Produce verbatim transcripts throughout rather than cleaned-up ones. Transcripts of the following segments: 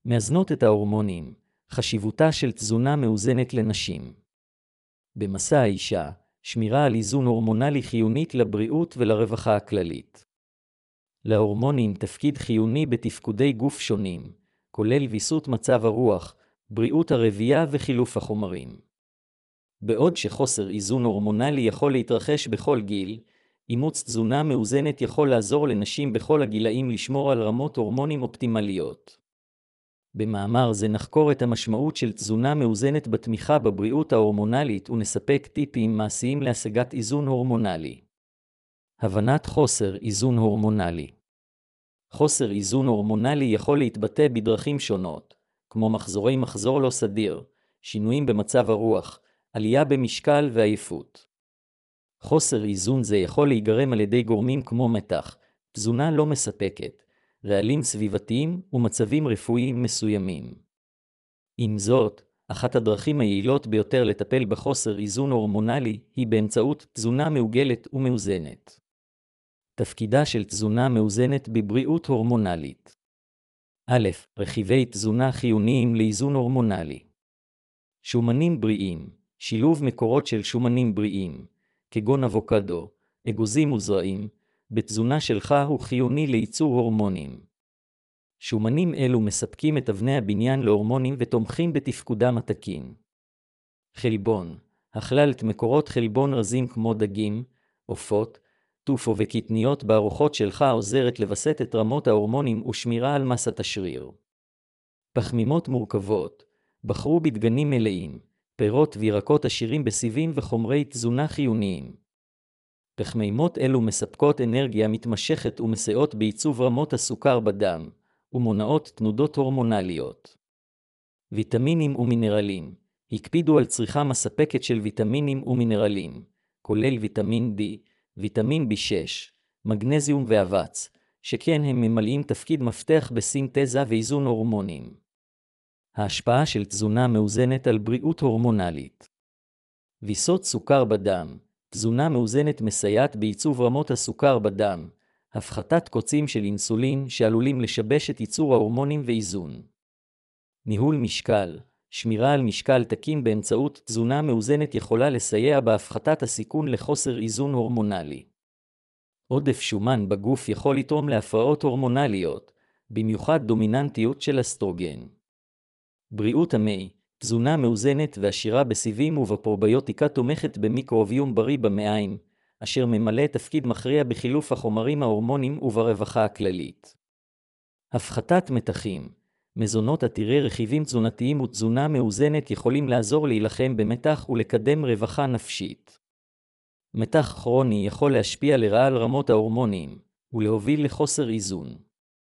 מאזנות את ההורמונים, חשיבותה של תזונה מאוזנת לנשים. במסע האישה, שמירה על איזון הורמונלי חיונית לבריאות ולרווחה הכללית. להורמונים תפקיד חיוני בתפקודי גוף שונים, כולל ויסות מצב הרוח, בריאות הרבייה וחילוף החומרים. בעוד שחוסר איזון הורמונלי יכול להתרחש בכל גיל, אימוץ תזונה מאוזנת יכול לעזור לנשים בכל הגילאים לשמור על רמות הורמונים אופטימליות. במאמר זה נחקור את המשמעות של תזונה מאוזנת בתמיכה בבריאות ההורמונלית ונספק טיפים מעשיים להשגת איזון הורמונלי. הבנת חוסר איזון הורמונלי. חוסר איזון הורמונלי יכול להתבטא בדרכים שונות, כמו מחזורי מחזור לא סדיר, שינויים במצב הרוח, עלייה במשקל ועייפות. חוסר איזון זה יכול להיגרם על ידי גורמים כמו מתח, תזונה לא מספקת, רעלים סביבתיים ומצבים רפואיים מסוימים. עם זאת, אחת הדרכים היעילות ביותר לטפל בחוסר איזון הורמונלי היא באמצעות תזונה מעוגלת ומאוזנת. תפקידה של תזונה מאוזנת בבריאות הורמונלית. א', רכיבי תזונה חיוניים לאיזון הורמונלי. שומנים בריאים, שילוב מקורות של שומנים בריאים, כגון אבוקדו, אגוזים וזרעים, בתזונה שלך הוא חיוני לייצור הורמונים. שומנים אלו מספקים את אבני הבניין להורמונים ותומכים בתפקודם התקין. חלבון, הכללת מקורות חלבון רזים כמו דגים, עופות, טופו וקטניות בארוחות שלך עוזרת לבסט את רמות ההורמונים ושמירה על מסת השריר. פחמימות מורכבות, בחרו בדגנים מלאים, פירות וירקות עשירים בסיבים וחומרי תזונה חיוניים. פחמימות אלו מספקות אנרגיה מתמשכת ומסייעות בעיצוב רמות הסוכר בדם, ומונעות תנודות הורמונליות. ויטמינים ומינרלים, הקפידו על צריכה מספקת של ויטמינים ומינרלים, כולל ויטמין D, ויטמין בי שש, מגנזיום ואבץ, שכן הם ממלאים תפקיד מפתח בסינתזה ואיזון הורמונים. ההשפעה של תזונה מאוזנת על בריאות הורמונלית. ויסות סוכר בדם, תזונה מאוזנת מסייעת בעיצוב רמות הסוכר בדם, הפחתת קוצים של אינסולין שעלולים לשבש את ייצור ההורמונים ואיזון. ניהול משקל, שמירה על משקל תקין באמצעות תזונה מאוזנת יכולה לסייע בהפחתת הסיכון לחוסר איזון הורמונלי. עודף שומן בגוף יכול לתרום להפרעות הורמונליות, במיוחד דומיננטיות של אסטרוגן. בריאות המי, תזונה מאוזנת ועשירה בסיבים ובפרוביוטיקה תומכת במיקרוביום בריא במעיים, אשר ממלא תפקיד מכריע בחילוף החומרים ההורמונים וברווחה הכללית. הפחתת מתחים, מזונות עתירי רכיבים תזונתיים ותזונה מאוזנת יכולים לעזור להילחם במתח ולקדם רווחה נפשית. מתח כרוני יכול להשפיע לרעה על רמות ההורמונים, ולהוביל לחוסר איזון.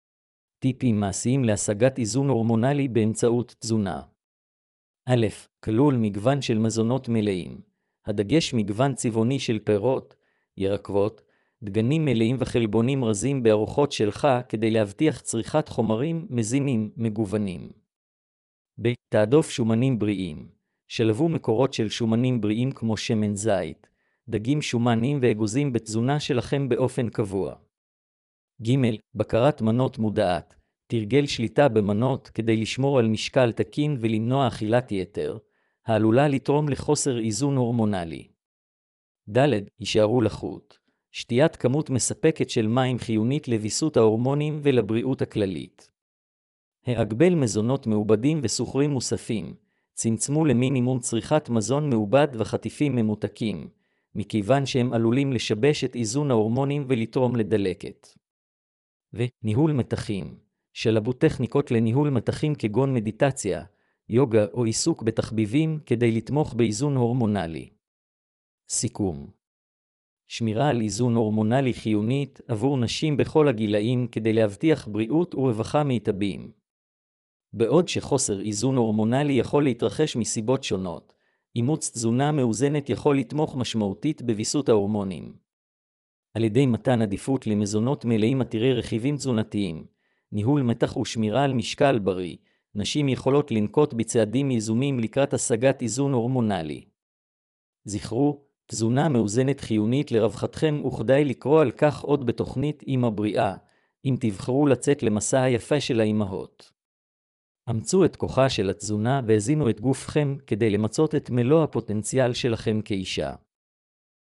טיפים מעשיים להשגת איזון הורמונלי באמצעות תזונה. א', כלול מגוון של מזונות מלאים. הדגש מגוון צבעוני של פירות, ירקות, דגנים מלאים וחלבונים רזים בארוחות שלך כדי להבטיח צריכת חומרים מזינים מגוונים. ב', תעדוף שומנים בריאים. שלבו מקורות של שומנים בריאים כמו שמן זית, דגים שומנים ואגוזים בתזונה שלכם באופן קבוע. ג', בקרת מנות מודעת. תרגל שליטה במנות כדי לשמור על משקל תקין ולמנוע אכילת יתר, העלולה לתרום לחוסר איזון הורמונלי. ד', יישארו לחוט. שתיית כמות מספקת של מים חיונית לביסות ההורמונים ולבריאות הכללית. הגבל מזונות מעובדים וסוכרים מוספים. צמצמו למינימום צריכת מזון מעובד וחטיפים ממותקים, מכיוון שהם עלולים לשבש את איזון ההורמונים ולתרום לדלקת. וניהול מתחים. שלבו טכניקות לניהול מתחים כגון מדיטציה, יוגה או עיסוק בתחביבים כדי לתמוך באיזון הורמונלי. סיכום. שמירה על איזון הורמונלי חיונית עבור נשים בכל הגילאים כדי להבטיח בריאות ורווחה מיטביים. בעוד שחוסר איזון הורמונלי יכול להתרחש מסיבות שונות, אימוץ תזונה מאוזנת יכול לתמוך משמעותית בביסות ההורמונים. על ידי מתן עדיפות למזונות מלאים עתירי רכיבים תזונתיים, ניהול מתח ושמירה על משקל בריא, נשים יכולות לנקוט בצעדים יזומים לקראת השגת איזון הורמונלי. זכרו, תזונה מאוזנת חיונית לרווחתכם וכדאי לקרוא על כך עוד בתוכנית אמא בריאה, אם תבחרו לצאת למסע היפה של האימהות. אמצו את כוחה של התזונה והזינו את גופכם כדי למצות את מלוא הפוטנציאל שלכם כאישה.